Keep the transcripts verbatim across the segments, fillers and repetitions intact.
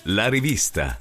La rivista.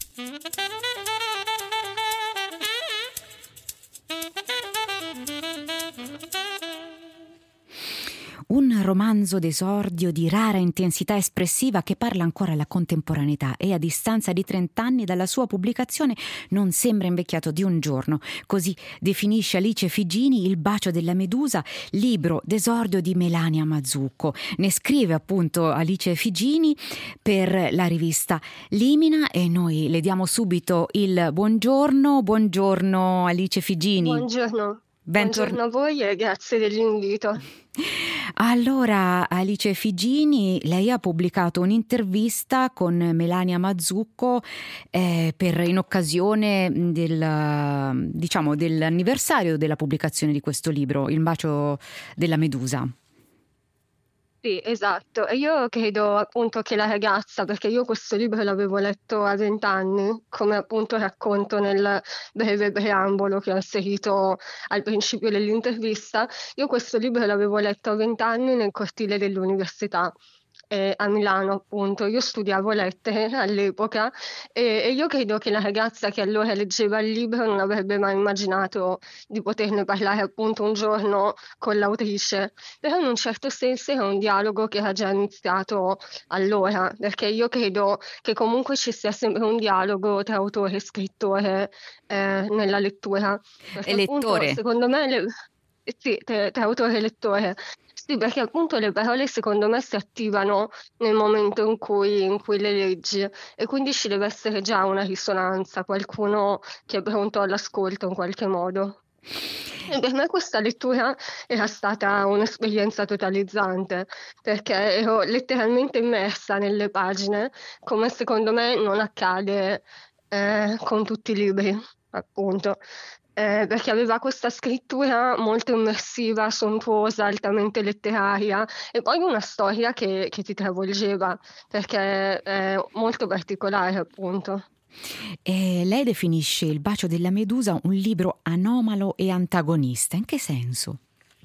Un romanzo d'esordio di rara intensità espressiva che parla ancora alla contemporaneità e a distanza di trent'anni dalla sua pubblicazione non sembra invecchiato di un giorno. Così definisce Alice Figini Il bacio della medusa, libro d'esordio di Melania Mazzucco. Ne scrive appunto Alice Figini per la rivista Limina e noi le diamo subito il buongiorno. Buongiorno Alice Figini. Buongiorno. Bentor- Buongiorno a voi e grazie dell'invito. Allora, Alice Figini, lei ha pubblicato un'intervista con Melania Mazzucco eh, per, in occasione del, diciamo, dell'anniversario della pubblicazione di questo libro, Il bacio della medusa. Sì, esatto. E io credo appunto che la ragazza, perché io questo libro l'avevo letto a vent'anni, come appunto racconto nel breve preambolo che ho inserito al principio dell'intervista, io questo libro l'avevo letto a vent'anni nel cortile dell'università. Eh, a Milano appunto, io studiavo lettere all'epoca e, e io credo che la ragazza che allora leggeva il libro non avrebbe mai immaginato di poterne parlare appunto un giorno con l'autrice, però in un certo senso era un dialogo che era già iniziato allora, perché io credo che comunque ci sia sempre un dialogo tra autore e scrittore eh, nella lettura, perché E appunto lettore. secondo me le... sì, tra, tra autore e lettore. Sì, perché appunto le parole secondo me si attivano nel momento in cui, in cui le leggi e quindi ci deve essere già una risonanza, qualcuno che è pronto all'ascolto in qualche modo. E per me questa lettura era stata un'esperienza totalizzante perché ero letteralmente immersa nelle pagine, come secondo me non accade eh, con tutti i libri, appunto. Eh, perché aveva questa scrittura molto immersiva, sontuosa, altamente letteraria e poi una storia che, che ti travolgeva perché è molto particolare appunto. E lei definisce Il bacio della medusa un libro anomalo e antagonista. In che senso?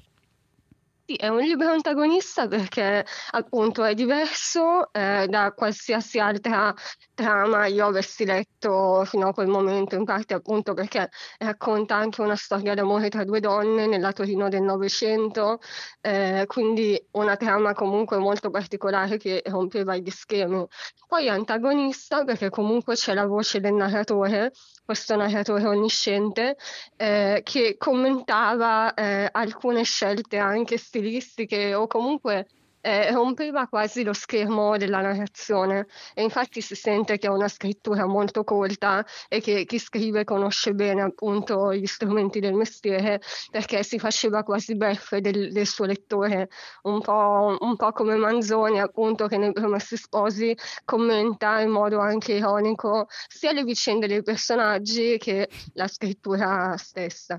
Sì, è un libro antagonista perché appunto è diverso eh, da qualsiasi altra trama io avessi letto fino a quel momento, in parte appunto perché racconta anche una storia d'amore tra due donne nella Torino del Novecento, eh, quindi una trama comunque molto particolare che rompeva gli schemi. Poi è antagonista perché comunque c'è la voce del narratore, questo narratore onnisciente, eh, che commentava eh, alcune scelte anche stilistiche o comunque eh, rompeva quasi lo schermo della narrazione e infatti si sente che è una scrittura molto colta e che chi scrive conosce bene appunto gli strumenti del mestiere perché si faceva quasi beffe del, del suo lettore, un po', un po' come Manzoni appunto che nei Promessi Sposi commenta in modo anche ironico sia le vicende dei personaggi che la scrittura stessa.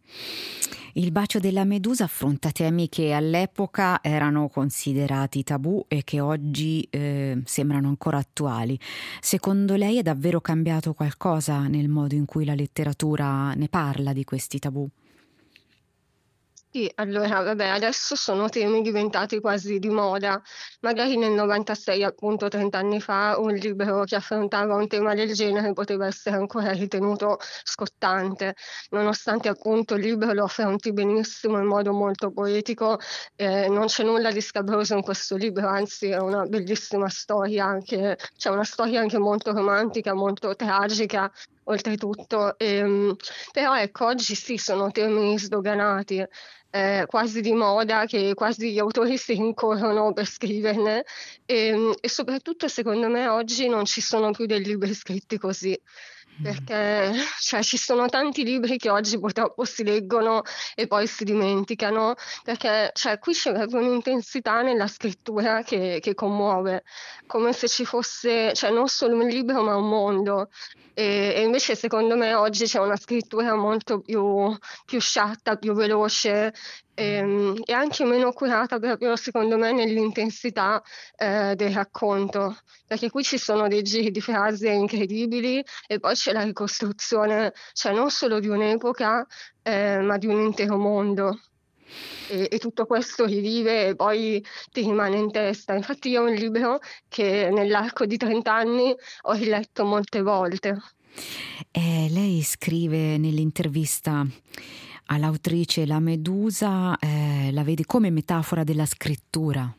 Il bacio della medusa affronta temi che all'epoca erano considerati tabù e che oggi eh, sembrano ancora attuali. Secondo lei è davvero cambiato qualcosa nel modo in cui la letteratura ne parla di questi tabù? Sì, allora, vabbè, adesso sono temi diventati quasi di moda. Magari nel novantasei, appunto, trent'anni fa, un libro che affrontava un tema del genere poteva essere ancora ritenuto scottante, nonostante appunto il libro lo affronti benissimo in modo molto poetico. Eh, non c'è nulla di scabroso in questo libro, anzi è una bellissima storia, anche, c'è una storia anche molto romantica, molto tragica. Oltretutto, ehm, però ecco, oggi sì, sono temi sdoganati, eh, quasi di moda, che quasi gli autori si rincorrono per scriverne e, e soprattutto secondo me oggi non ci sono più dei libri scritti così. Perché cioè, ci sono tanti libri che oggi purtroppo si leggono e poi si dimenticano, perché cioè, qui c'è proprio un'intensità nella scrittura che, che commuove, come se ci fosse cioè, non solo un libro ma un mondo. E, e invece secondo me oggi c'è una scrittura molto più, più sciatta, più veloce ehm, e anche meno curata proprio secondo me nell'intensità eh, del racconto, perché qui ci sono dei giri di frasi incredibili e poi c'è la ricostruzione, cioè non solo di un'epoca, eh, ma di un intero mondo. e, e tutto questo rivive e poi ti rimane in testa. Infatti io è un libro che nell'arco di trenta anni ho riletto molte volte. Eh, lei scrive nell'intervista all'autrice La Medusa, eh, la vedi come metafora della scrittura.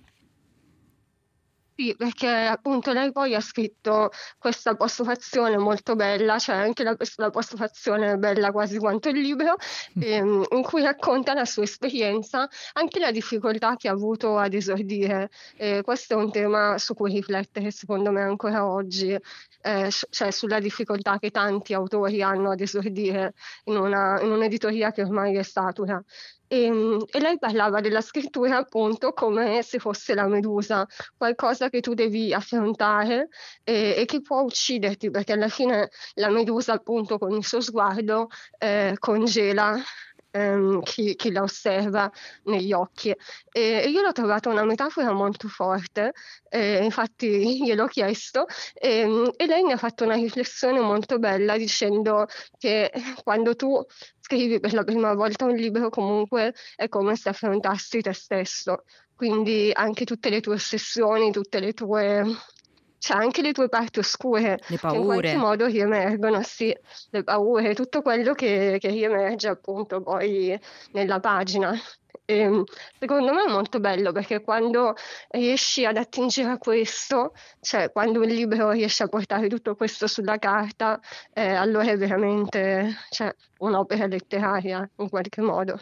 Sì, perché appunto lei poi ha scritto questa postfazione molto bella, cioè anche la, la postfazione è bella quasi quanto il libro, ehm, in cui racconta la sua esperienza, anche la difficoltà che ha avuto ad esordire. E questo è un tema su cui riflettere secondo me ancora oggi, eh, cioè sulla difficoltà che tanti autori hanno ad esordire in una, in un'editoria che ormai è satura. E, e lei parlava della scrittura appunto come se fosse la medusa, qualcosa che tu devi affrontare e, e che può ucciderti, perché alla fine la medusa appunto con il suo sguardo eh, congela ehm, chi, chi la osserva negli occhi. E, e io l'ho trovata una metafora molto forte, eh, infatti gliel'ho chiesto e, e lei mi ha fatto una riflessione molto bella dicendo che quando tu scrivi per la prima volta un libro comunque è come se affrontassi te stesso, quindi anche tutte le tue ossessioni, tutte le tue, cioè anche le tue parti oscure Le che in qualche paure. modo riemergono, sì, le paure, tutto quello che, che riemerge appunto poi nella pagina. E, secondo me è molto bello perché quando riesci ad attingere a questo, cioè quando un libro riesce a portare tutto questo sulla carta, eh, allora è veramente, cioè, un'opera letteraria in qualche modo.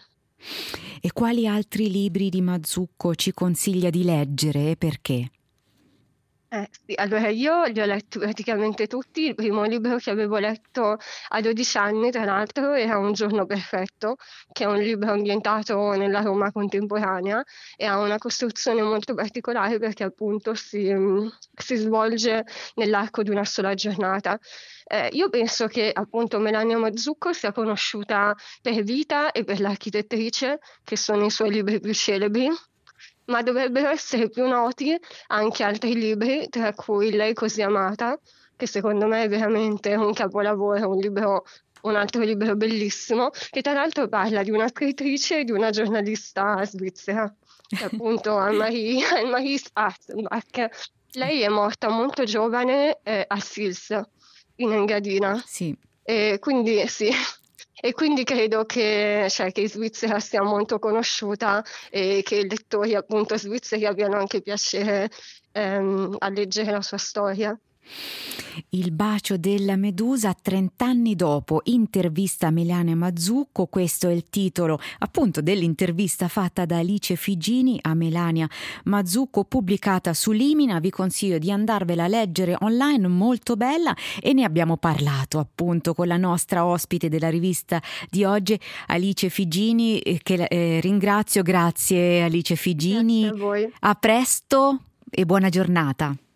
E quali altri libri di Mazzucco ci consiglia di leggere e perché? Eh, sì, allora io li ho letti praticamente tutti. Il primo libro che avevo letto a dodici anni, tra l'altro, era Un giorno perfetto, che è un libro ambientato nella Roma contemporanea e ha una costruzione molto particolare perché appunto si, mm, si svolge nell'arco di una sola giornata. Eh, io penso che appunto Melania Mazzucco sia conosciuta per Vita e per L'architettrice, che sono i suoi libri più celebri, ma dovrebbero essere più noti anche altri libri, tra cui Lei così amata, che secondo me è veramente un capolavoro, un libro, un altro libro bellissimo, che tra l'altro parla di una scrittrice e di una giornalista svizzera, che appunto Anne-Marie, Anne-Marie Schwarzenbach. Lei è morta molto giovane eh, a Sils, in Engadina. Sì. E quindi sì, e quindi credo che, cioè, che in Svizzera sia molto conosciuta e che i lettori appunto svizzeri abbiano anche piacere ehm, a leggere la sua storia. Il bacio della Medusa, trent'anni dopo, intervista a Melania Mazzucco. Questo è il titolo appunto dell'intervista fatta da Alice Figini a Melania Mazzucco, pubblicata su Limina. Vi consiglio di andarvela a leggere online, molto bella, e ne abbiamo parlato appunto con la nostra ospite della rivista di oggi, Alice Figini, che eh, ringrazio. Grazie Alice Figini, Grazie a voi. a presto e buona giornata.